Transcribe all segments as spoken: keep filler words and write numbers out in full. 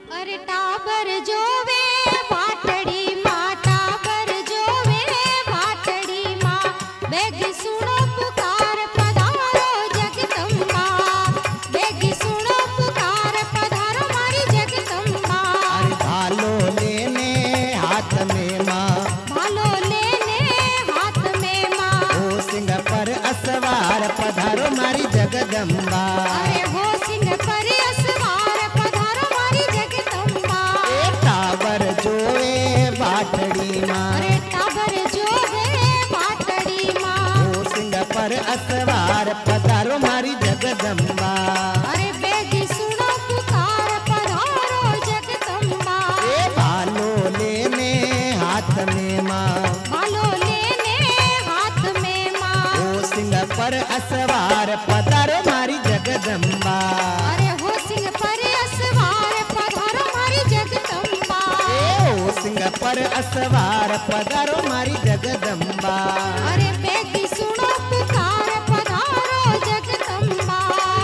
अरे टाबर जोवे वाटड़ी माँ, टाबर जोवे वाटड़ी माँ, बेगी सुनो पुकार पधारो जगदम्बा, बेगी सुनो पुकार पधारो मारी जगदम्बा। अरे भालो लेने हाथ में माँ, भालो लेने हाथ में माँ, ओ सिंह पर असवार पधारो मारी जगदम्बा। अरे हो सिंह पर असवार पधारो मारी जगदम्बा। ए टाबर जोवे वाटड़ी माँ, अरे टाबर जोवे वाटड़ी माँ, ओ सिंह पर असवार पधारो मारी जगदम्बा। अरे बेगी सुनो पुकार पधारो जगदम्बा। ए भालो लेने हाथ में माँ, भालो लेने हाथ में माँ, ओ सिंह पर असवार पधारो मारी जगदम्बा। अरे हो सिंह पर असवार पधारो मारी जगदम्बा। ए ओ सिंह पर असवार पधारो मारी जगदम्बा। अरे बेगी सुनो पुकार पधारो जगदम्बा।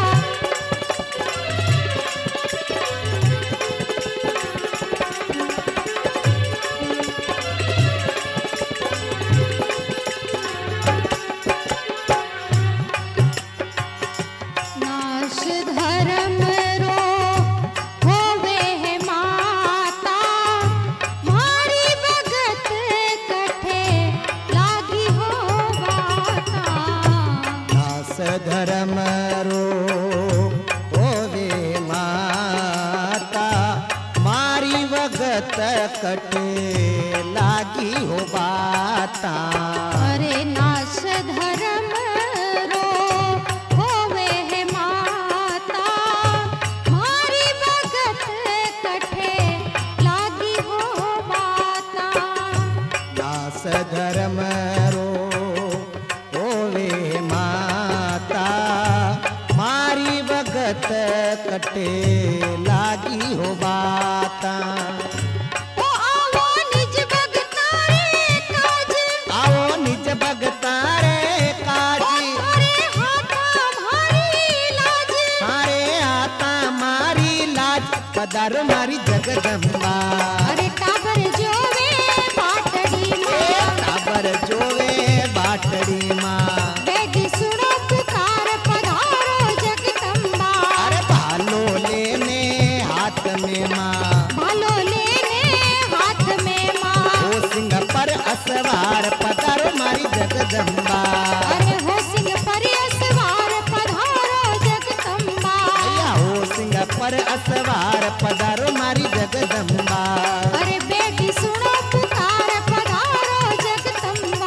नाश धर्म रो होवे है माता, मारी भगत कठे लागी हो बाता। दास धर्म रो ओवे माता, मारी वगत कटे लागी हो बाता। अरे नाश धर्म रो होवे है माता, मारी भगत कठे लागी हो बाता। दास धर्म रो ओवे माता, मारी वगत कटे लागी हो बाता। ओ आवो निज भगता रे काज, आओ निज भगता रे काजी, थारे हाथा भारी लाज। सारे आता मारी लाज पधारो मारी जगदम्बा। अरे टाबर जोवे पाटड़ी ए माँ, टाबर जोवे बाटड़ी माँ, बेगी सुनो पुकार पधारो जगदम्बा। अरे भालो लेने हाथ में माँ, भालो लेने हाथ में माँ, ओ सिंह पर असवार पधारो मारी जगदम्बा। अरे हो सिंह पर असवार पधारो जगदम्बा। भैया ओ सिंह पर असवार पधारो मारी जगदम्बा। अरे बेगी सुनो पुकार पधारो जगदम्बा।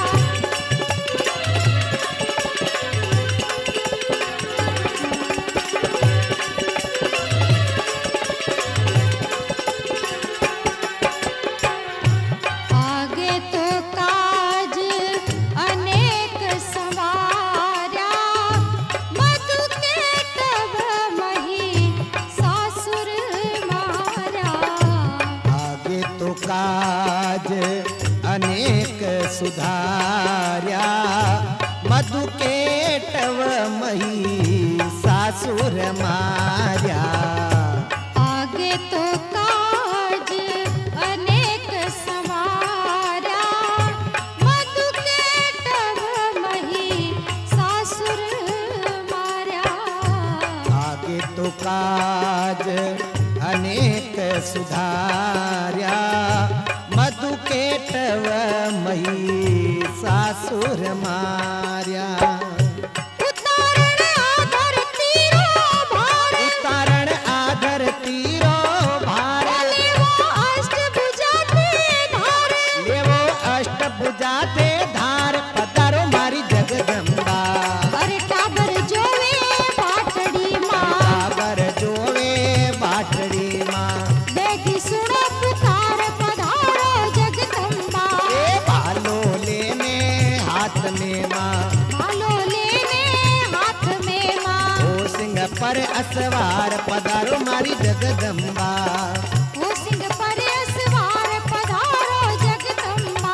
आगे तो काज अनेक संवारा, मधु के तब मही सासुर मारा। आगे तो काज अनेक सुधार्या, मधु के टव मही सासुर मार्या। आगे तो काज अनेक संवारा, मधु के तब मही सासुर मारा। आगे तो काज अनेक सुधार्या, मधु के टव मही सासुर मार्या। उतारण आधर तीरो भार, उतारण आधर तीरो भार, लेवो अष्टभुजा ते धार। लेवो अष्टभुजा ते धार पधारो मारी जगदम्बा। अरे टाबर जोवे पाटड़ी माँ, टाबर जोवे बाटड़ी माँ, बेगी सुनो पुकार पधारो जगदम्बा। ए भालो लेने हाथ में माँ, भालो लेने हाथ में माँ, ओ सिंह पर असवार पधारो मारी जगदम्बा। वो सिंह पर असवार पधारो जगदम्बा।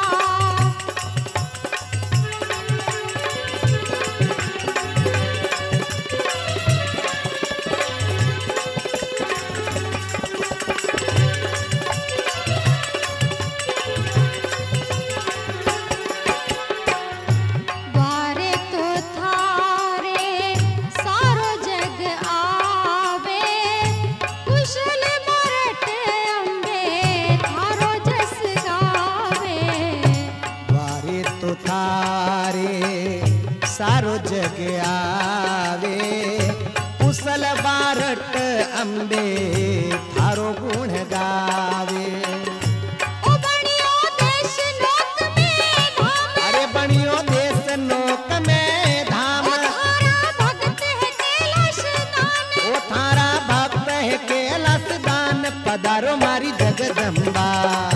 कुशल बारट अम्बे थारो गुण गावे। ओ बणियो देश लोक में धाम, अरे बणियो देश नोक में धाम, ओ थारा भक्त है कैलाश दान, ओ थारा भक्त है कैलाश दान, पधारो मारी जगदम्बा।